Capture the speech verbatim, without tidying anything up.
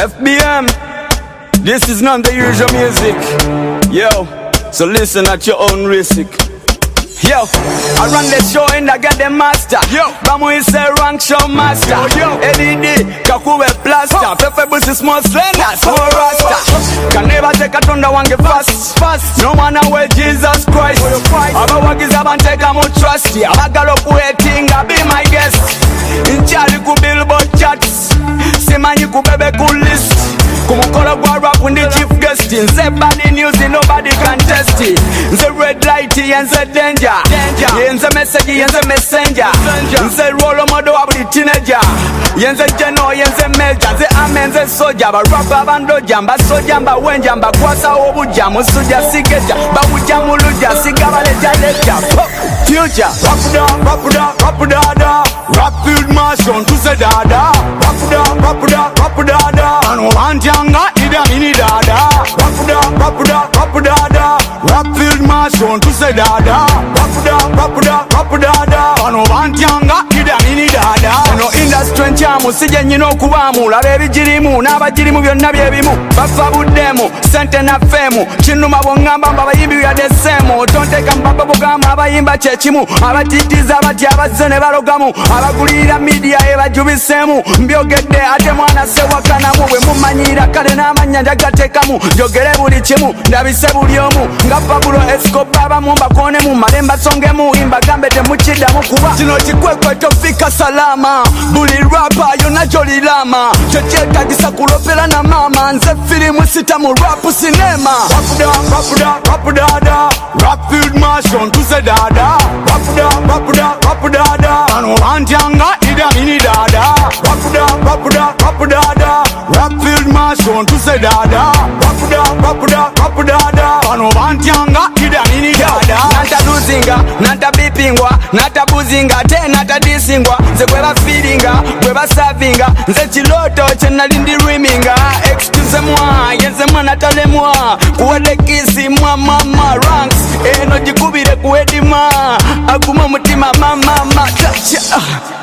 F B M, this is not the usual music. Yo, so listen at your own risk. Yo, I run the show and I get the master. Yo, Bamu is a rank show master. Yo, L E D, Kakube plaster. Pepe Bus is more slender, small rasta. Can never take a thunder one get fast, fast. No man away Jesus Christ. Aba wagiz abanteka mu trust. Abagalo waiting, I be my guest. In charge ku billboard chats. Simanyi ku bebe ku list. Kumukolo gwa rap with the chief guest. Nze bad news, nobody can test it. Nze red light, nze danger. Yenze message, yenze messenger. Nze role model of the teenager. Yenze general, yenze major. Nze amen, nze soldier. Ba rapper bando jamba, soja mba wenja mba kwasa obu jamu suja sikeja. Ba ujamu luja, sigaba leja leja. Future, rapuda, rapuda, rapuda da. Rapid march on to say dada. Rapuda, rapuda, rapuda da. Ano anjanga, ida mini dada. Rapuda, rapuda, rapuda da. Rapid march on to say dada. Rapuda, rapuda, rapuda da. Ano anjanga, ida mini dada. Ano industry nchamu, sije nyino kubamu. Larebi jirimu, naba jirimu byonna byebimu. Bafa budemu, sente na femu. Chinu mabongamba, baba yimbi ya desemu. Tonteka mbaba bugama, aba yimba chechimu. Aba titiza, aba tiaba zene barogamu. Abagulira media eba jubisemu. Mbyogedde ate mwana sewakana mu. Bwe mumanyira kale n'amanya njagateekamu. Njogere buli kimu, ndabise buli omu. Nga Pablo Escobar bamumba konemu. Malemba songemu, imbagambe temukiddamu kuba kino kikwekwe tofika salama. Buli rapa yonna gy'olirama. Tekyetagisa kulopera na mama. Nze firimu sitamu rap sinema. Rapuda, rapuda, rapuda da. Rapid march on to say dada. Rapuda, rapuda, rapuda da. Ano anjanga ida mini dada. Rapuda, rapuda, rapuda da. Rapid march on to say dada. Rapuda, rapuda, rapuda da. Ano anjanga ida mini dada. Nanta luzinga, nanta bipingwa, nanta buzinga, te nanta disingwa. Nze kweba feelinga, kweba savinga. Nze chiloto chenali ndi riminga. Excuse moi, yenze mwana tale moi. Kuwele kisi mwa mama ranks. Eno jikubire kuedima. Akuma mutima mama mama.